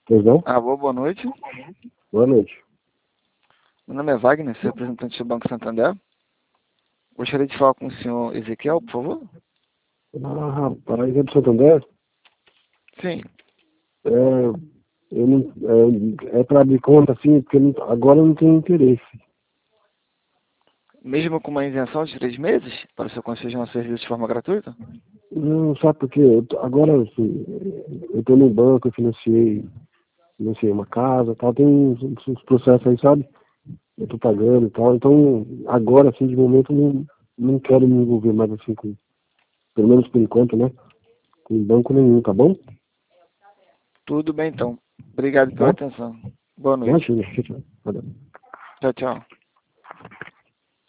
Pois não? Alô, boa noite. Boa noite. Meu nome é Wagner, sou representante do Banco Santander. Gostaria de falar com o senhor Ezequiel, por favor? Ah, rapaz, é do Santander? Sim. É, eu não, é para abrir conta, assim, porque agora eu não tenho interesse. Mesmo com uma isenção de 3 meses, para o seu conceder um serviço de forma gratuita? Não, sabe por quê? Agora, assim, eu estou no banco, eu financiei uma casa, tal, tem uns processos aí, sabe? Eu estou pagando e tal, então agora, assim, de momento, não quero me envolver mais, assim, pelo menos por enquanto, né? Com banco nenhum, tá bom? Tudo bem, então. Obrigado pela Tá? atenção. Boa noite. Imagina. Valeu. Tchau, tchau.